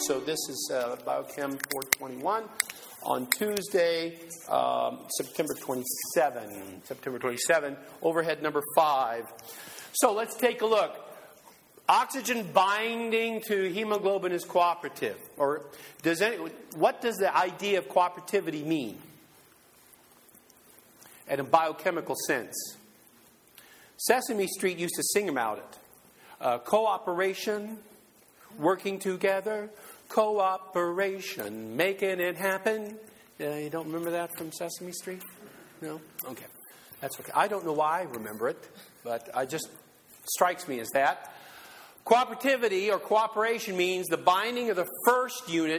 So this is Biochem 421 on Tuesday, September 27, overhead number 5. So let's take a look. Oxygen binding to hemoglobin is cooperative. Or what does the idea of cooperativity mean in a biochemical sense? Sesame Street used to sing about it. Cooperation, working together, cooperation, making it happen. You don't remember that from Sesame Street? No? Okay. That's okay. I don't know why I remember it, but it just strikes me as that. Cooperativity or cooperation means the binding of the first unit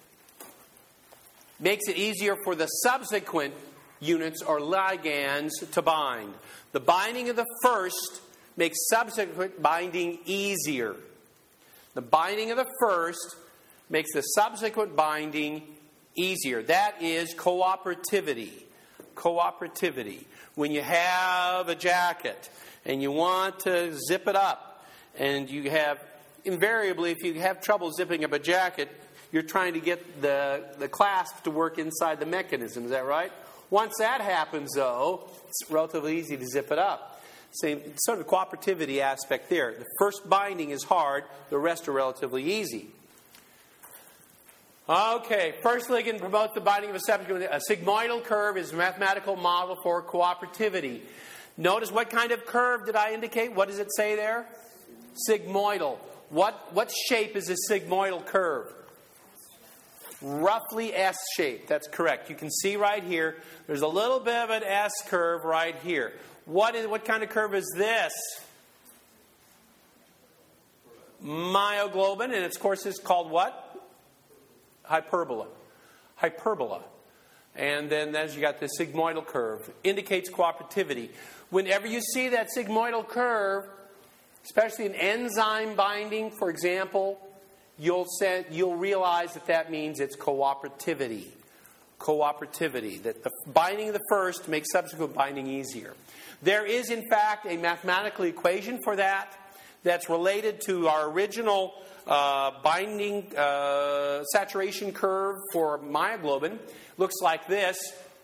makes it easier for the subsequent units or ligands to bind. The binding of the first makes subsequent binding easier. The binding of the first makes the subsequent binding easier. That is cooperativity. Cooperativity. When you have a jacket and you want to zip it up, and you have, invariably, if you have trouble zipping up a jacket, you're trying to get the clasp to work inside the mechanism. Is that right? Once that happens, though, it's relatively easy to zip it up. Same sort of cooperativity aspect there. The first binding is hard. The rest are relatively easy. Okay, first ligand promotes the binding of a subsequent. A sigmoidal curve is a mathematical model for cooperativity. Notice what kind of curve did I indicate? What does it say there? Sigmoidal. What shape is a sigmoidal curve? Roughly S shape. That's correct. You can see right here, there's a little bit of an S curve right here. What kind of curve is this? Myoglobin, and its course is called what? Hyperbola. Hyperbola. And then as you got the sigmoidal curve, indicates cooperativity. Whenever you see that sigmoidal curve, especially in enzyme binding, for example, you'll realize that means it's cooperativity. Cooperativity. That the binding of the first makes subsequent binding easier. There is, in fact, a mathematical equation for that that's related to our original binding saturation curve for myoglobin. Looks like this.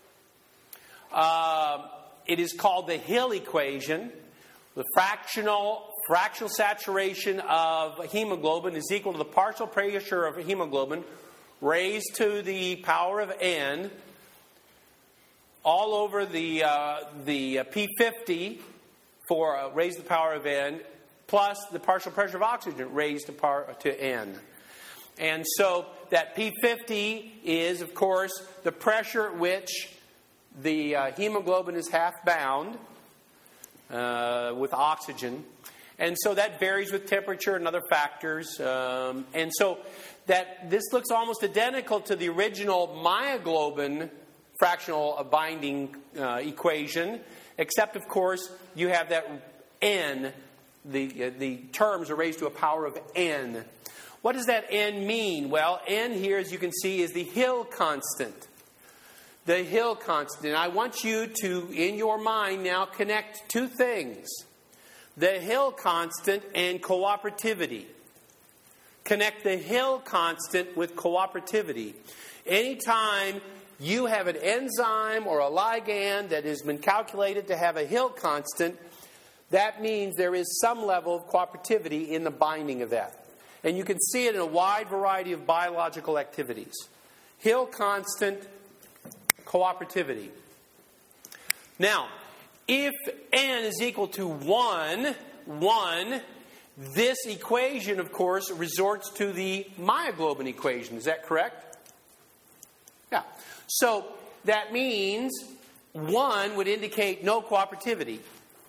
It is called the Hill equation. The fractional saturation of hemoglobin is equal to the partial pressure of hemoglobin raised to the power of n all over the P50 for raised to the power of n plus the partial pressure of oxygen raised to power to n. And so that P50 is, of course, the pressure at which the hemoglobin is half bound with oxygen. And so that varies with temperature and other factors. And so that this looks almost identical to the original myoglobin fractional binding equation, except, of course, you have that n. The terms are raised to a power of n. What does that n mean? Well, n here, as you can see, is the Hill constant. The Hill constant. And I want you to, in your mind now, connect two things. The Hill constant and cooperativity. Connect the Hill constant with cooperativity. Anytime you have an enzyme or a ligand that has been calculated to have a Hill constant, that means there is some level of cooperativity in the binding of that. And you can see it in a wide variety of biological activities. Hill constant, cooperativity. Now, if n is equal to 1, this equation, of course, resorts to the myoglobin equation. Is that correct? Yeah. So that means 1 would indicate no cooperativity.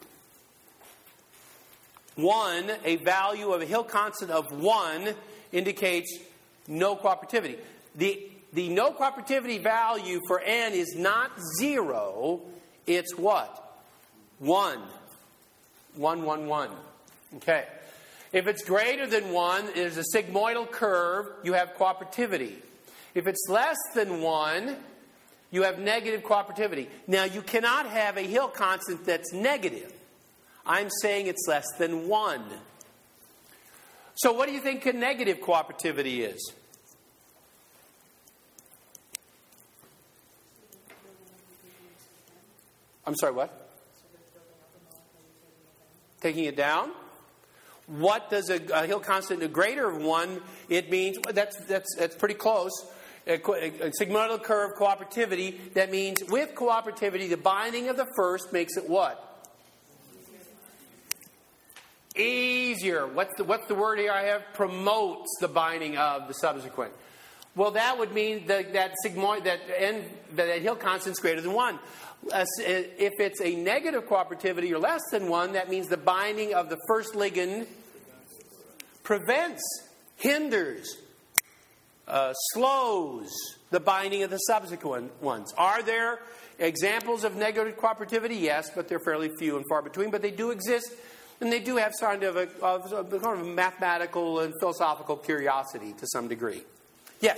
1, a value of a Hill constant of 1 indicates no cooperativity. The no cooperativity value for n is not 0, it's what? 1. 1, 1, 1. Okay. If it's greater than 1, there's a sigmoidal curve, you have cooperativity. If it's less than 1, you have negative cooperativity. Now, you cannot have a Hill constant that's negative. I'm saying it's less than 1. So what do you think a negative cooperativity is? I'm sorry, what? Taking it down? What does a Hill constant, a greater of 1, it means, that's pretty close. A sigmoidal curve cooperativity, that means with cooperativity, the binding of the first makes it what? Easier. What's the word here I have? Promotes the binding of the subsequent. Well, that would mean that Hill constant is greater than 1. If it's a negative cooperativity or less than 1, that means the binding of the first ligand prevents, hinders, slows the binding of the subsequent ones. Are there examples of negative cooperativity? Yes, but they're fairly few and far between. But they do exist, and they do have kind of a mathematical and philosophical curiosity to some degree. Yes?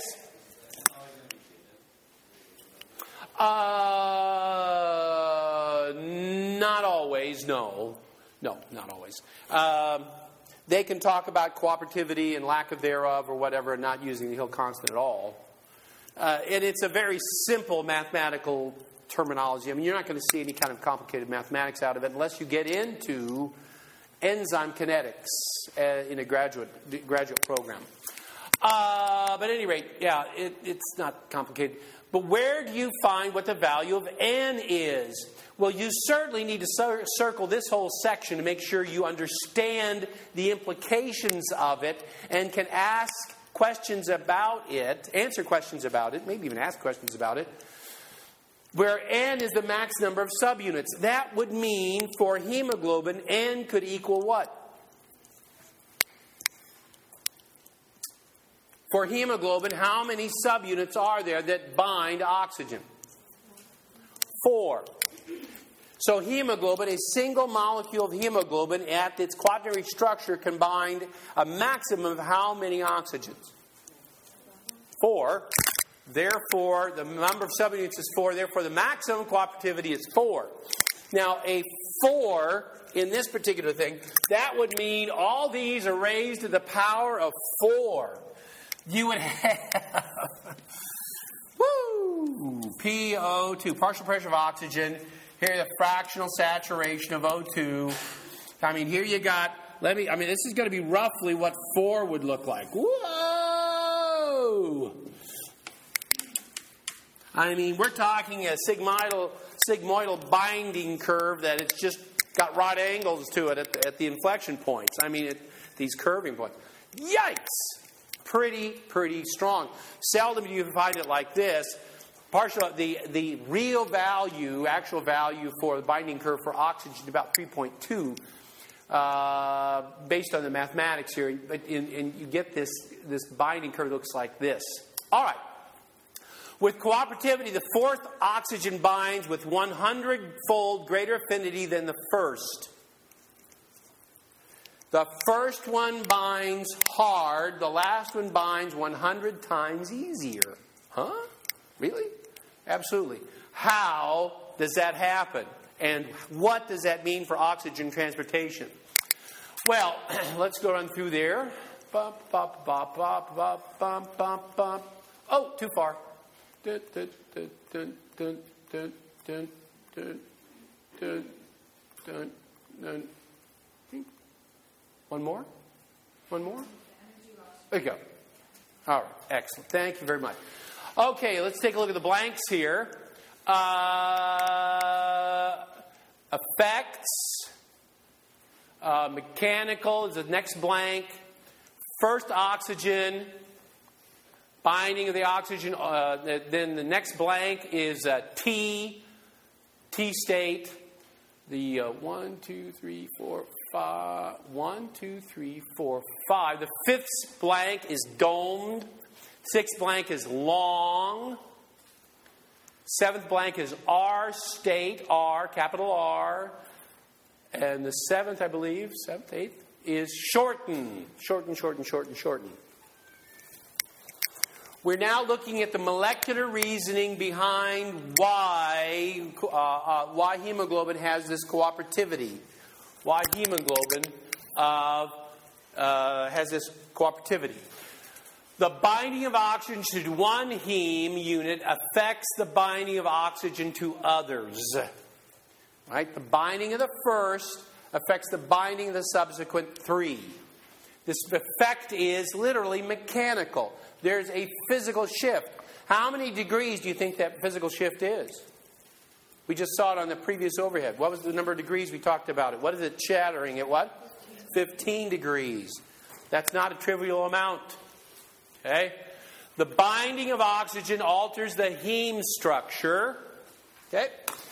Not always, no. No, not always. They can talk about cooperativity and lack of thereof or whatever and not using the Hill constant at all. And it's a very simple mathematical terminology. I mean, you're not going to see any kind of complicated mathematics out of it unless you get into enzyme kinetics in a graduate program. But at any rate, yeah, it's not complicated. But where do you find what the value of n is? Well, you certainly need to circle this whole section to make sure you understand the implications of it and can ask questions about it, answer questions about it, maybe even ask questions about it, where n is the max number of subunits. That would mean for hemoglobin, n could equal what? For hemoglobin, how many subunits are there that bind oxygen? 4. So hemoglobin, a single molecule of hemoglobin at its quaternary structure can bind a maximum of how many oxygens? 4. Therefore, the number of subunits is 4. Therefore, the maximum cooperativity is 4. Now, a 4 in this particular thing, that would mean all these are raised to the power of 4. You would have PO2, partial pressure of oxygen. Here, the fractional saturation of O2. I mean, here you got, this is going to be roughly what 4 would look like. Whoa! I mean, we're talking a sigmoidal binding curve that it's just got right angles to it at the inflection points. I mean, these curving points. Yikes! Pretty strong. Seldom do you find it like this. The real value, actual value for the binding curve for oxygen is about 3.2, based on the mathematics here. And you get this binding curve that looks like this. All right. With cooperativity, the fourth oxygen binds with 100-fold greater affinity than the first. The first one binds hard. The last one binds 100 times easier. Huh? Really? Absolutely. How does that happen? And what does that mean for oxygen transportation? Well, let's go run through there. Oh, too far. One more? There you go. All right. Excellent. Thank you very much. Okay, let's take a look at the blanks here. Effects. Mechanical is the next blank. First oxygen. Binding of the oxygen. Then the next blank is T state. The 1, 2, 3, 4, 5. 1, 2, 3, 4, 5. The fifth blank is domed. Sixth blank is long. Seventh blank is R state. R, capital R. And the seventh, I believe, seventh, eighth, is shorten. Shorten. We're now looking at the molecular reasoning behind why hemoglobin has this cooperativity. Why hemoglobin has this cooperativity. The binding of oxygen to one heme unit affects the binding of oxygen to others. Right? The binding of the first affects the binding of the subsequent three. This effect is literally mechanical. There's a physical shift. How many degrees do you think that physical shift is? We just saw it on the previous overhead. What was the number of degrees we talked about it? What is it shattering at what? 15 degrees. That's not a trivial amount. Okay? The binding of oxygen alters the heme structure. Okay?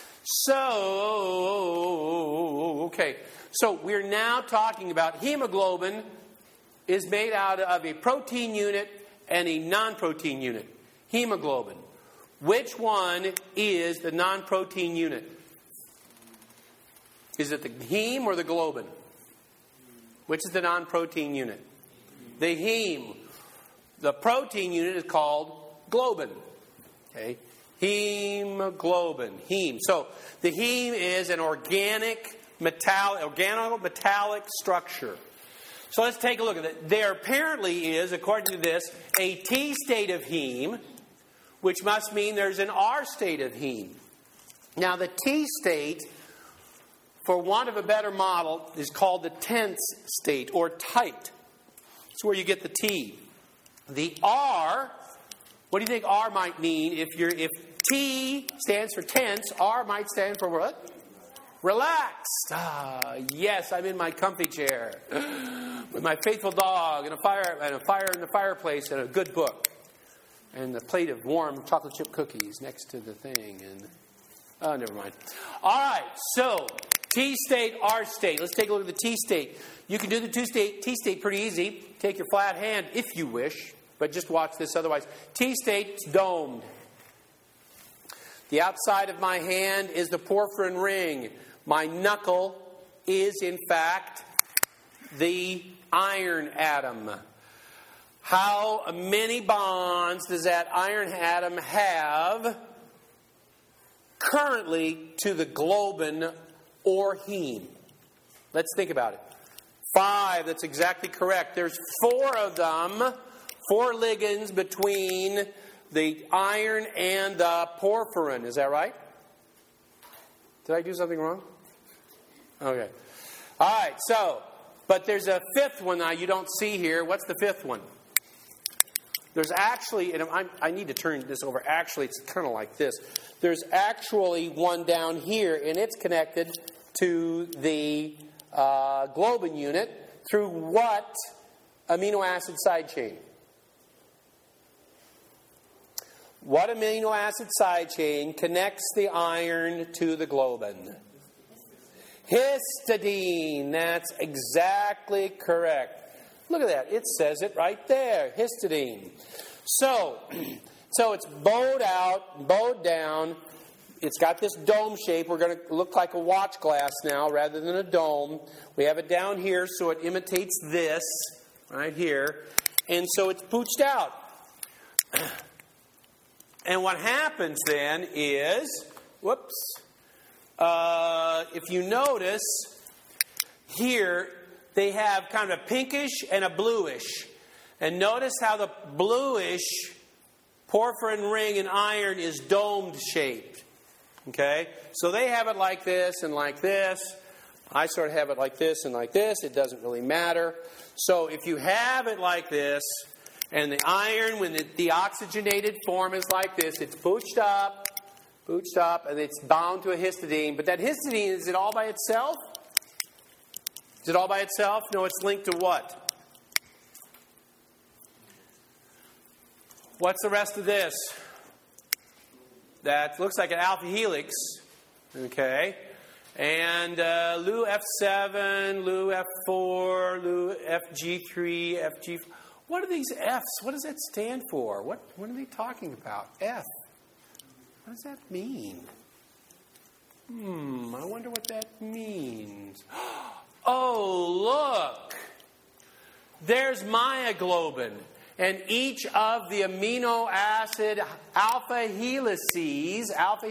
So we're now talking about hemoglobin is made out of a protein unit and a non-protein unit. Hemoglobin. Which one is the non-protein unit? Is it the heme or the globin? Which is the non-protein unit? The heme. The protein unit is called globin. Okay? Hemoglobin. Heme. So the heme is an organometallic structure. So let's take a look at it. There apparently is, according to this, a T state of heme, which must mean there's an R state of heme. Now the T state, for want of a better model, is called the tense state or tight. It's where you get the T. The R, what do you think R might mean? If T stands for tense, R might stand for what? Relaxed. Yes, I'm in my comfy chair with my faithful dog and a fire in the fireplace and a good book and a plate of warm chocolate chip cookies next to the thing. And never mind. All right, so T state, R state. Let's take a look at the T state. You can do the T state pretty easy. Take your flat hand if you wish, but just watch this otherwise. T state is domed. The outside of my hand is the porphyrin ring. My knuckle is, in fact, the iron atom. How many bonds does that iron atom have currently to the globin or heme? Let's think about it. 5, that's exactly correct. There's 4 of them, 4 ligands between the iron and the porphyrin. Is that right? Did I do something wrong? Okay. All right, but there's a 5th one now you don't see here. What's the 5th one? There's actually, and I need to turn this over. Actually, it's kind of like this. There's actually one down here, and it's connected to the globin unit through what amino acid side chain? What amino acid side chain connects the iron to the globin? Histidine. That's exactly correct. Look at that. It says it right there. Histidine. So it's bowed out, bowed down. It's got this dome shape. We're going to look like a watch glass now rather than a dome. We have it down here so it imitates this right here. And so it's pooched out. And what happens then is, if you notice, here they have kind of a pinkish and a bluish. And notice how the bluish porphyrin ring and iron is domed shaped. Okay? So they have it like this and like this. I sort of have it like this and like this. It doesn't really matter. So if you have it like this, and the iron, when the oxygenated form is like this, it's pooched up, and it's bound to a histidine. But that histidine, is it all by itself? Is it all by itself? No, it's linked to what? What's the rest of this? That looks like an alpha helix. Okay. And Lu F7, Lu F4, Lu FG3, FG4. What are these Fs? What does that stand for? What are they talking about? F. What does that mean? I wonder what that means. Oh, look. There's myoglobin. And each of the amino acid alpha helices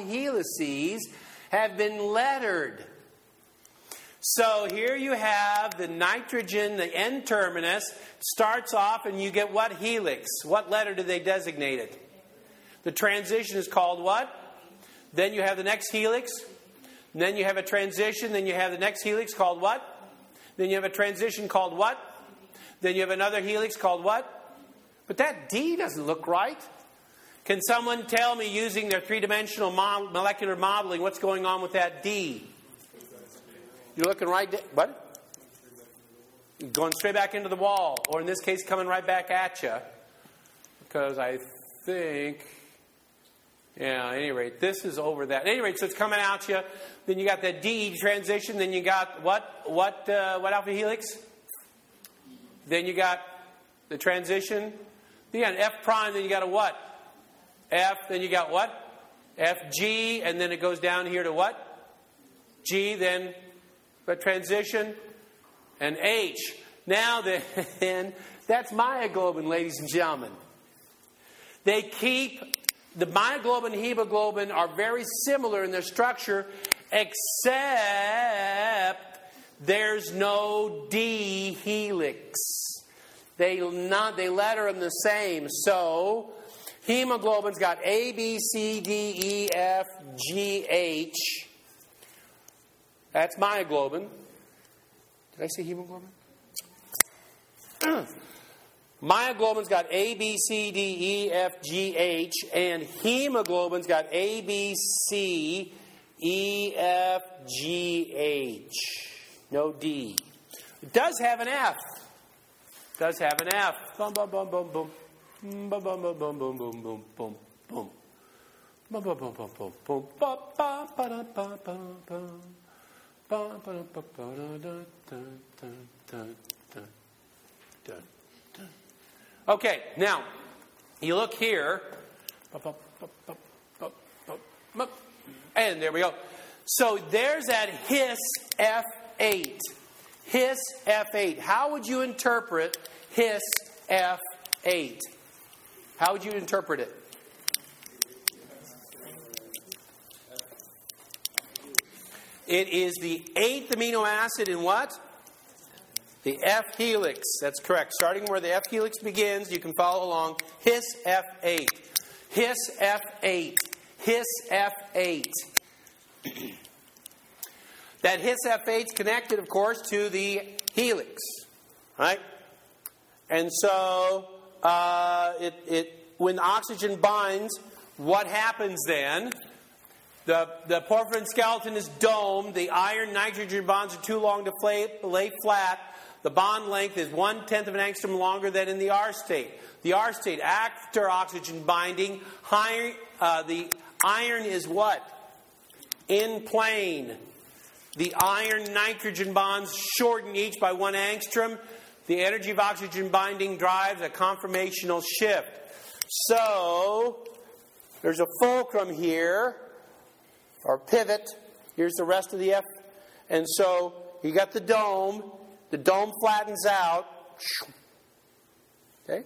have been lettered. So here you have the nitrogen, the N-terminus, starts off and you get what helix? What letter do they designate it? The transition is called what? Then you have the next helix. And then you have a transition. Then you have the next helix called what? Then you have a transition called what? Then you have another helix called what? But that D doesn't look right. Can someone tell me, using their three-dimensional molecular modeling, what's going on with that D? You're looking right... What? Going straight back into the wall. Or in this case, coming right back at you. Because I think... Yeah, at any rate, this is over that. At any rate, so it's coming at you. Then you got that D transition. Then you got what alpha helix? Then you got the transition. Then you got an F prime. Then you got a what? F. Then you got what? FG. And then it goes down here to what? G. Then the transition. And H. Now then, that's myoglobin, ladies and gentlemen. They keep... The myoglobin and hemoglobin are very similar in their structure, except there's no D helix. They letter them the same. So hemoglobin's got A, B, C, D, E, F, G, H. That's myoglobin. Did I say hemoglobin? Myoglobin's got A, B, C, D, E, F, G, H, and hemoglobin's got A, B, C, E, F, G, H. No D. It does have an F. It does have an F. Boom, boom, boom, boom, boom. Boom, boom, boom, boom, boom, boom, boom, boom, boom. Boom, boom, boom, boom, boom, boom. Ba, ba, ba, da, ba, ba, ba. Ba, ba, da, ba, ba, da, da, da, da, da, da. Okay, now, you look here, and there we go. So there's that His F8. His F8. How would you interpret His F8? How would you interpret it? It is the 8th amino acid in what? The F helix. That's correct. Starting where the F helix begins, you can follow along. His F8. His F8. His F8. That His F8 is connected, of course, to the helix. Right? And so, when oxygen binds, what happens then? The porphyrin skeleton is domed. The iron-nitrogen bonds are too long to lay flat. The bond length is 1/10 of an angstrom longer than in the R state. The R state, after oxygen binding, the iron is what? In plane. The iron-nitrogen bonds shorten each by 1 angstrom. The energy of oxygen binding drives a conformational shift. So, there's a fulcrum here, or pivot. Here's the rest of the F. And so, you got the dome. The dome flattens out. Okay?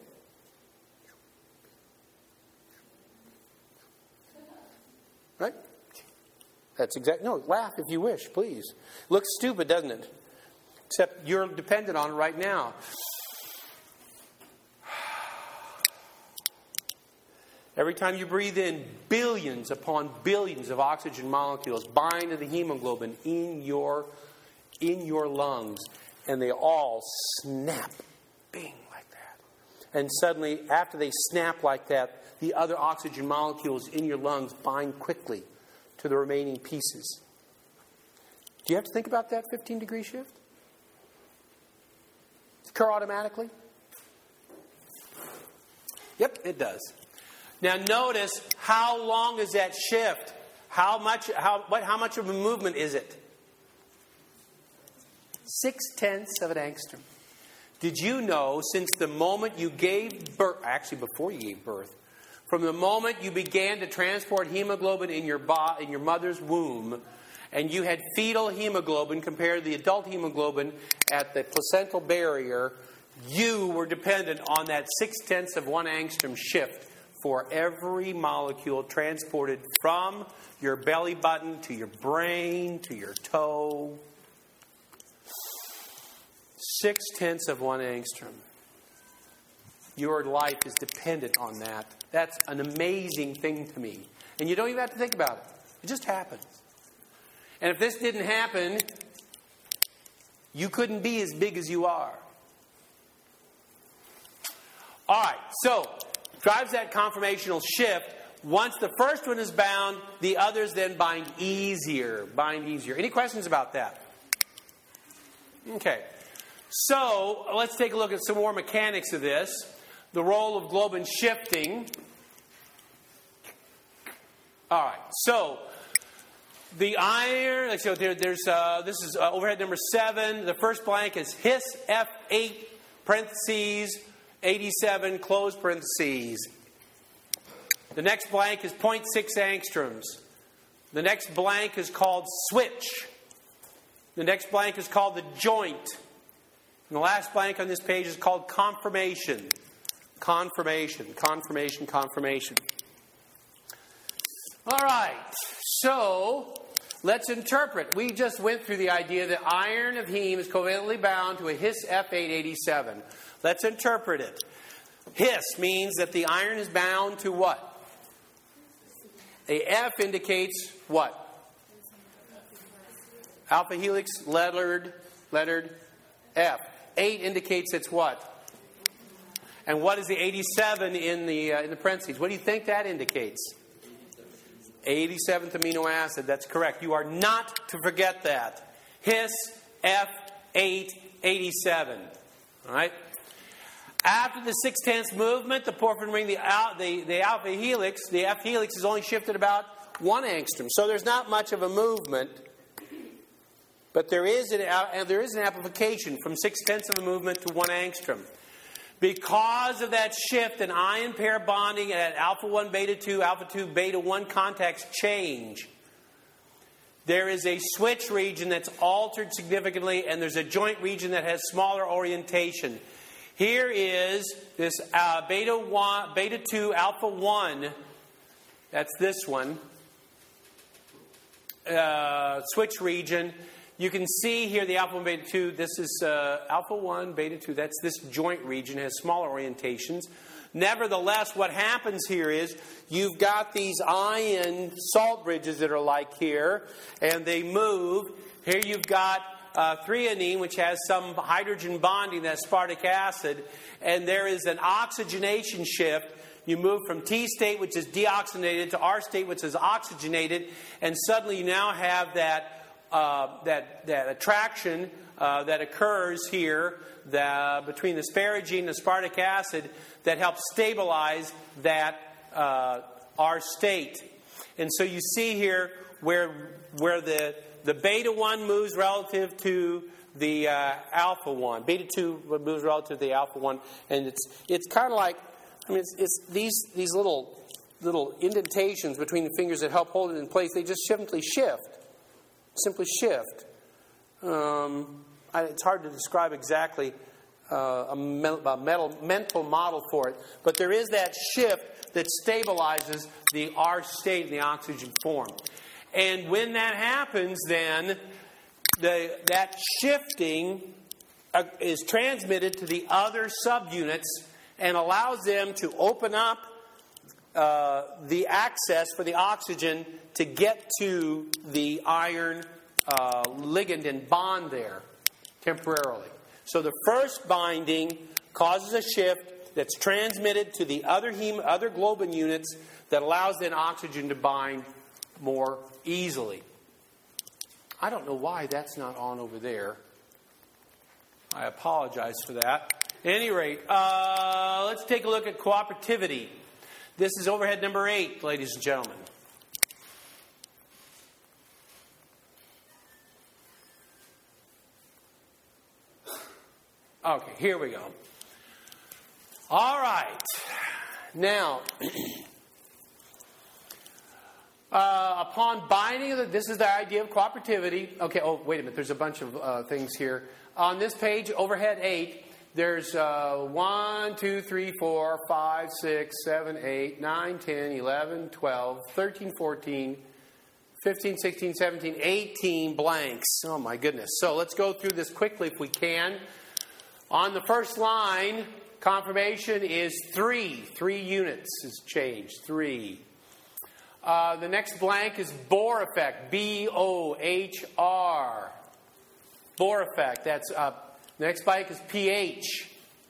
Right? That's exactly... No, laugh if you wish, please. Looks stupid, doesn't it? Except you're dependent on it right now. Every time you breathe in, billions upon billions of oxygen molecules bind to the hemoglobin in your lungs. And they all snap, bing, like that. And suddenly, after they snap like that, the other oxygen molecules in your lungs bind quickly to the remaining pieces. Do you have to think about that 15-degree shift? Does it occur automatically? Yep, it does. Now notice, how long is that shift? How much of a movement is it? 0.6 of an angstrom. Did you know, since the moment you gave birth, actually before you gave birth, from the moment you began to transport hemoglobin in your mother's womb, and you had fetal hemoglobin compared to the adult hemoglobin at the placental barrier, you were dependent on that 0.6 of 1 angstrom shift for every molecule transported from your belly button to your brain to your toe. 0.6 of 1 angstrom. Your life is dependent on that. That's an amazing thing to me. And you don't even have to think about it. It just happens. And if this didn't happen, you couldn't be as big as you are. All right, so drives that conformational shift. Once the first one is bound, the others then bind easier. Any questions about that? Okay. So let's take a look at some more mechanics of this. The role of globin shifting. All right. So the iron. So this is overhead number 7. The first blank is His F8 parentheses 87 close parentheses. The next blank is 0.6 angstroms. The next blank is called switch. The next blank is called the joint. And the last blank on this page is called conformation. Conformation. All right. So, let's interpret. We just went through the idea that iron of heme is covalently bound to a His F887. Let's interpret it. His means that the iron is bound to what? A F indicates what? Alpha helix lettered F. 8 indicates it's what? And what is the 87 in the parentheses? What do you think that indicates? 87th amino acid. That's correct. You are not to forget that. His F887. All right. After the 6/10 movement, the porphyrin ring, the alpha helix, the F helix is only shifted about 1 angstrom. So there's not much of a movement, but there is an amplification from 6/10 of a movement to 1 angstrom. Because of that shift in ion pair bonding at alpha 1 beta 2, alpha 2 beta 1 contacts change, there is a switch region that's altered significantly, and there's a joint region that has smaller orientation. Here is this beta 2, alpha 1. That's this one. Switch region. You can see here the alpha 1, beta 2. This is alpha 1, beta 2. That's this joint region. It has smaller orientations. Nevertheless, what happens here is you've got these ion salt bridges that are like here, and they move. Here you've got threonine, which has some hydrogen bonding, that's aspartic acid, and there is an oxygenation shift. You move from T state, which is deoxygenated, to R state, which is oxygenated, and suddenly you now have that attraction that occurs here between the asparagine and aspartic acid that helps stabilize that R state. And so you see here where the beta 1 moves relative to the alpha 1. Beta 2 moves relative to the alpha 1. And it's kind of like, it's these little indentations between the fingers that help hold it in place. They just simply shift. It's hard to describe exactly a mental model for it. But there is that shift that stabilizes the R state in the oxygen form. And when that happens, then that shifting is transmitted to the other subunits and allows them to open up the access for the oxygen to get to the iron ligand and bond there temporarily. So the first binding causes a shift that's transmitted to the other globin units that allows then oxygen to bind more easily. I don't know why that's not on over there. I apologize for that. At any rate, let's take a look at cooperativity. This is overhead number 8, ladies and gentlemen. Okay, here we go. All right. Now, upon binding, this is the idea of cooperativity. Okay, wait a minute. There's a bunch of things here. On this page, overhead 8, there's 1, 2, 3, 4, 5, 6, 7, 8, 9, 10, 11, 12, 13, 14, 15, 16, 17, 18 blanks. Oh, my goodness. So let's go through this quickly if we can. On the first line, conformation is 3. 3 units is changed. 3. The next blank is Bohr effect. B-O-H-R. Bohr effect. That's the next blank is pH.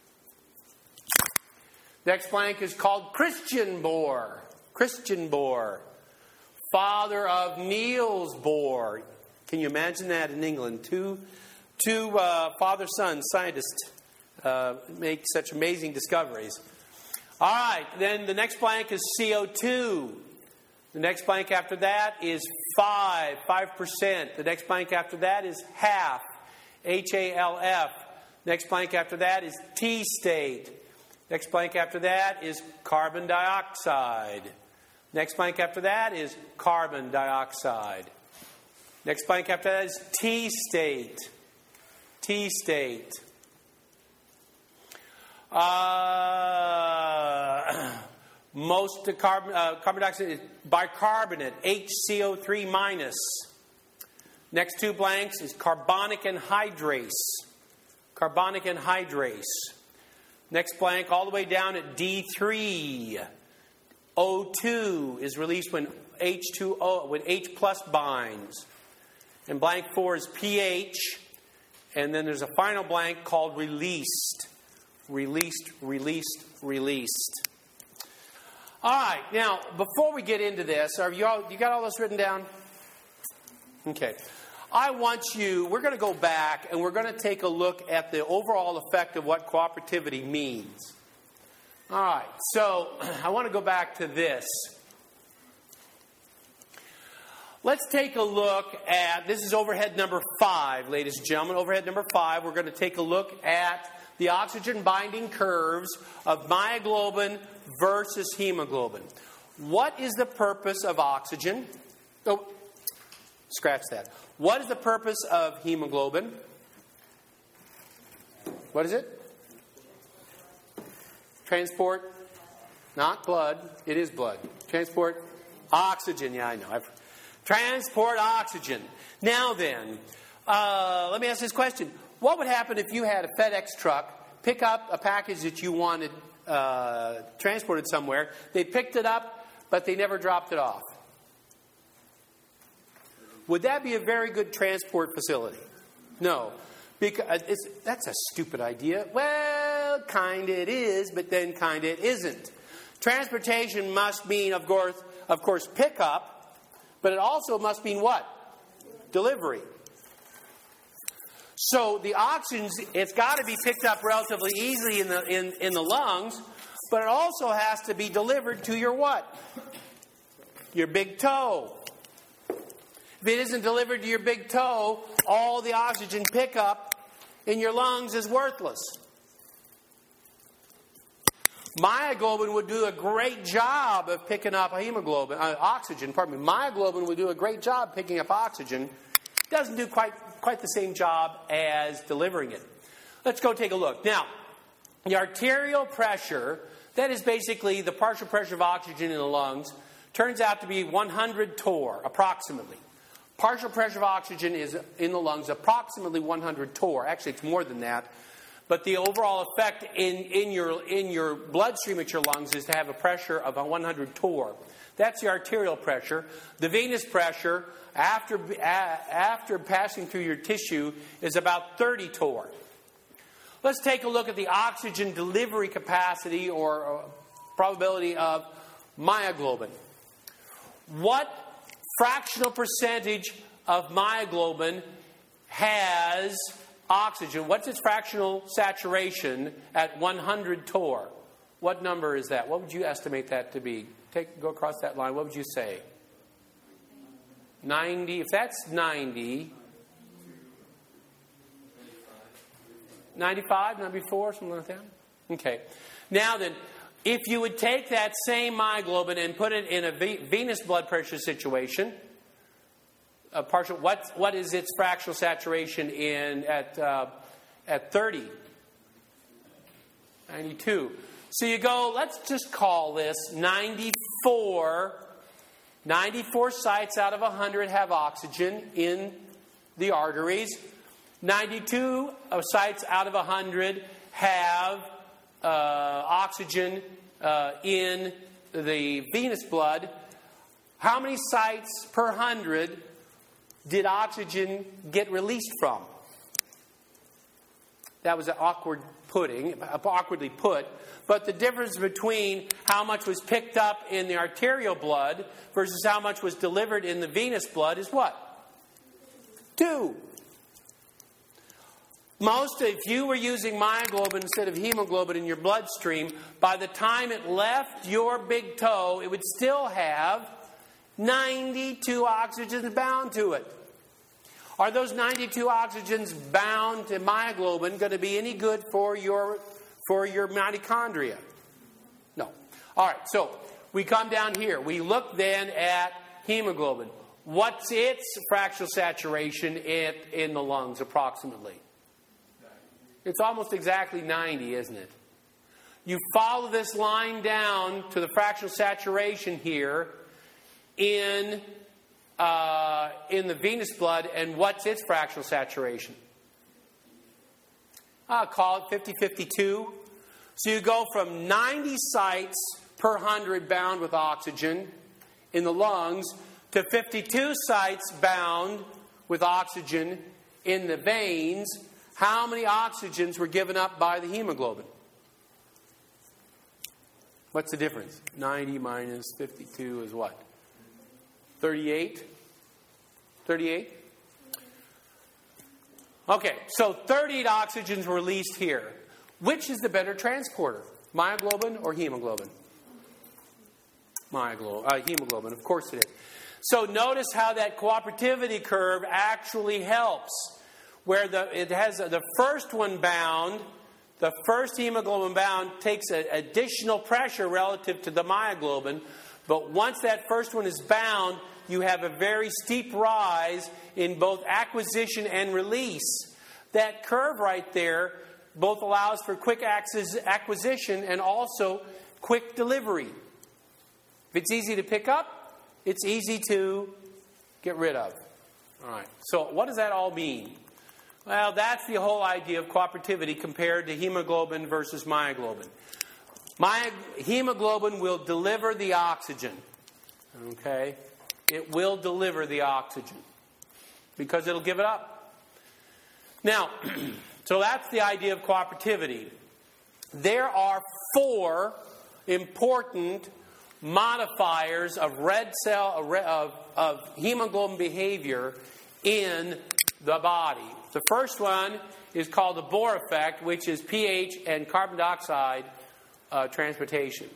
Next blank is called Christian Bohr. Christian Bohr. Father of Niels Bohr. Can you imagine that in England? Two father-son scientists make such amazing discoveries. All right, then the next blank is CO2. The next blank after that is 5%. The next blank after that is half, H-A-L-F. Next blank after that is T-state. Next blank after that is carbon dioxide. Next blank after that is carbon dioxide. Next blank after that is T-state. T-state. Most carbon dioxide is bicarbonate, HCO3 minus. Next two blanks is carbonic anhydrase. Carbonic anhydrase. Next blank all the way down at D3. O2 is released when H2O, when H plus binds. And blank 4 is pH. And then there's a final blank called released. Released, released, released. All right, now, before we get into this, you got all this written down? Okay. We're going to go back and we're going to take a look at the overall effect of what cooperativity means. All right, so I want to go back to this. Let's take a look at, this is overhead number 5, ladies and gentlemen. Overhead number 5, we're going to take a look at the oxygen binding curves of myoglobin versus hemoglobin. What is the purpose of oxygen? Oh, scratch that. What is the purpose of hemoglobin? What is it? Transport, not blood. It is blood. Transport oxygen. Yeah, I know. Transport oxygen. Now then, let me ask this question. What would happen if you had a FedEx truck pick up a package that you wanted transported somewhere? They picked it up, but they never dropped it off. Would that be a very good transport facility? No. Because that's a stupid idea. Well, kind of it is, but then kind of it isn't. Transportation must mean, of course, pickup, but it also must mean what? Delivery. So the oxygen, it's got to be picked up relatively easily in the lungs, but it also has to be delivered to your what? Your big toe. If it isn't delivered to your big toe, all the oxygen pickup in your lungs is worthless. Myoglobin would do a great job of picking up oxygen. Myoglobin would do a great job picking up oxygen. It doesn't do quite the same job as delivering it. Let's go take a look. Now, the arterial pressure, that is basically the partial pressure of oxygen in the lungs, turns out to be 100 torr, approximately. Partial pressure of oxygen is in the lungs approximately 100 torr. Actually, it's more than that. But the overall effect in your bloodstream at your lungs is to have a pressure of 100 torr. That's the arterial pressure. The venous pressure, after passing through your tissue, is about 30 torr. Let's take a look at the oxygen delivery capacity or probability of myoglobin. What fractional percentage of myoglobin has oxygen? What's its fractional saturation at 100 torr? What number is that? What would you estimate that to be? Go across that line. What would you say? 90. If that's 90, 95, 94, something like that? Okay. Now then, if you would take that same myoglobin and put it in a venous blood pressure situation, what is its fractional saturation at 30? 92. So you go, let's just call this 94. 94 sites out of 100 have oxygen in the arteries. 92 sites out of 100 have oxygen in the venous blood. how many sites per 100 did oxygen get released from? That was an awkwardly put. But the difference between how much was picked up in the arterial blood versus how much was delivered in the venous blood is what? 2. If you were using myoglobin instead of hemoglobin in your bloodstream, by the time it left your big toe, it would still have 92 oxygens bound to it. Are those 92 oxygens bound to myoglobin going to be any good for your mitochondria? No. All right, so we come down here. We look then at hemoglobin. What's its fractional saturation in the lungs approximately? It's almost exactly 90, isn't it? You follow this line down to the fractional saturation here in the venous blood, and what's its fractional saturation? I'll call it 50-52. So you go from 90 sites per 100 bound with oxygen in the lungs to 52 sites bound with oxygen in the veins. How many oxygens were given up by the hemoglobin? What's the difference? 90 minus 52 is what? 38? 38? Okay, so 38 oxygens were released here. Which is the better transporter? Myoglobin or hemoglobin? Hemoglobin, of course it is. So notice how that cooperativity curve actually helps. Where it has the first one bound, the first hemoglobin bound takes additional pressure relative to the myoglobin. But once that first one is bound, you have a very steep rise in both acquisition and release. That curve right there both allows for quick acquisition and also quick delivery. If it's easy to pick up, it's easy to get rid of. All right. So what does that all mean? Well, that's the whole idea of cooperativity compared to hemoglobin versus myoglobin. Hemoglobin will deliver the oxygen. Okay? It will deliver the oxygen because it'll give it up. Now, so that's the idea of cooperativity. There are 4 important modifiers of red cell of hemoglobin behavior in the body. The first one is called the Bohr effect, which is pH and carbon dioxide transportation.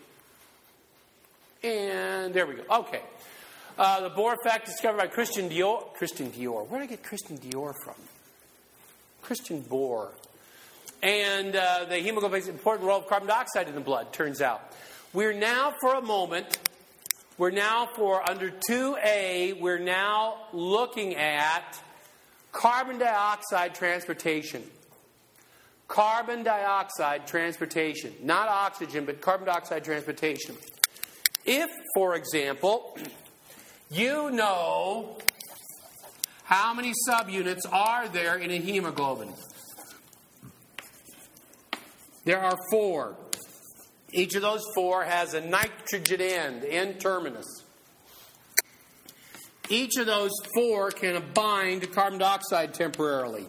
And there we go. Okay. The Bohr effect discovered by Christian Dior. Where did I get Christian Dior from? Christian Bohr. And the hemoglobin plays an important role of carbon dioxide in the blood, turns out. We're now, for a moment, under 2A, we're now looking at carbon dioxide transportation. Carbon dioxide transportation. Not oxygen, but carbon dioxide transportation. If, for example, you know how many subunits are there in a hemoglobin. There are 4. Each of those 4 has a nitrogen end, N-terminus. Each of those 4 can bind to carbon dioxide temporarily.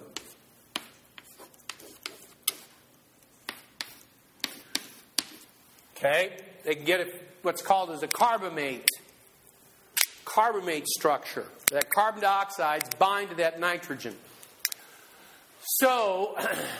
Okay? They can get what's called as a carbamate structure. That carbon dioxides bind to that nitrogen. So,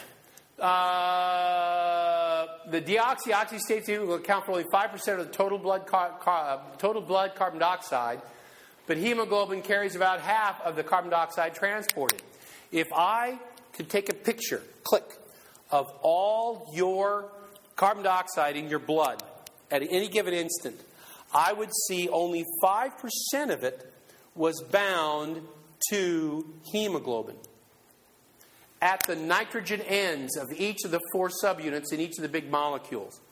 the deoxy states will account for only 5% of the total blood carbon dioxide, but hemoglobin carries about half of the carbon dioxide transported. If I could take a picture, click, of all your carbon dioxide in your blood at any given instant, I would see only 5% of it was bound to hemoglobin at the nitrogen ends of each of the 4 subunits in each of the big molecules.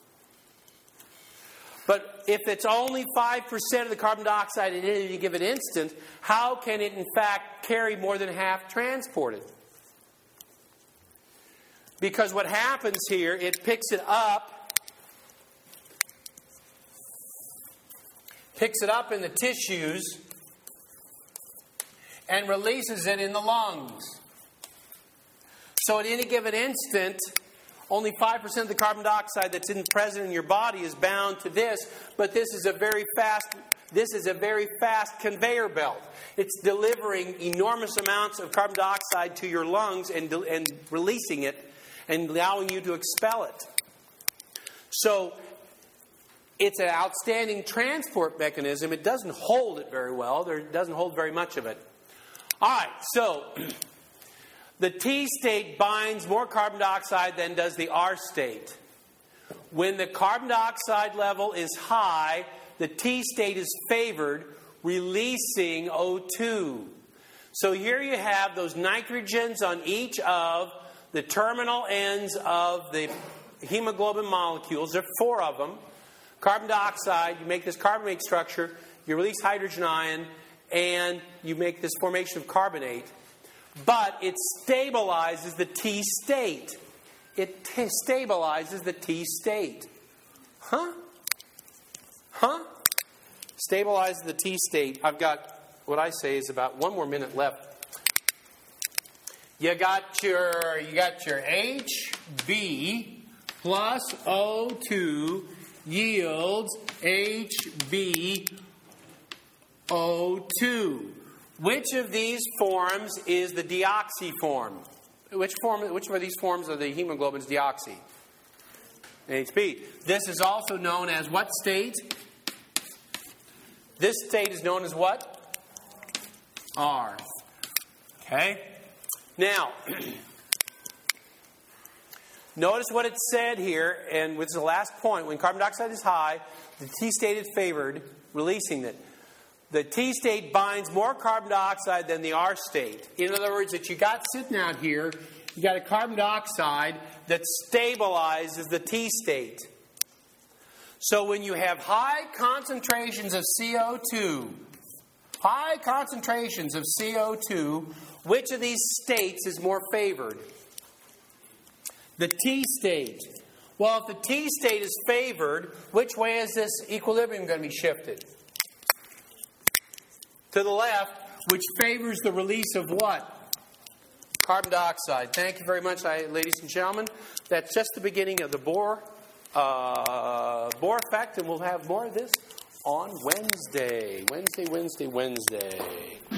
But if it's only 5% of the carbon dioxide in any given instant, how can it in fact carry more than half transported? Because what happens here, it picks it up. picks it up in the tissues, and releases it in the lungs. So at any given instant, only 5% of the carbon dioxide that's present in your body is bound to this, but this is a very fast conveyor belt. It's delivering enormous amounts of carbon dioxide to your lungs and releasing it and allowing you to expel it. So it's an outstanding transport mechanism. It doesn't hold it very well. It doesn't hold very much of it. All right, so the T state binds more carbon dioxide than does the R state. When the carbon dioxide level is high, the T state is favored, releasing O2. So here you have those nitrogens on each of the terminal ends of the hemoglobin molecules. There are 4 of them. Carbon dioxide, you make this carbonate structure, you release hydrogen ion, and you make this formation of carbonate. But it stabilizes the T state. It stabilizes the T state. Huh? Stabilizes the T state. I've got, what I say is about 1 more minute left. You got your HB plus O2 yields HbO2. Which of these forms is the deoxy form? Which of these forms of the hemoglobin is deoxy? HB. This is also known as what state? This state is known as what? R. Okay? Now, notice what it said here, and with the last point. When carbon dioxide is high, the T state is favored, releasing it. The T state binds more carbon dioxide than the R state. In other words, that you got sitting out here, you got a carbon dioxide that stabilizes the T state. So when you have high concentrations of CO2, which of these states is more favored? The T state. Well, if the T state is favored, which way is this equilibrium going to be shifted? To the left, which favors the release of what? Carbon dioxide. Thank you very much, ladies and gentlemen. That's just the beginning of the Bohr effect, and we'll have more of this on Wednesday. Wednesday.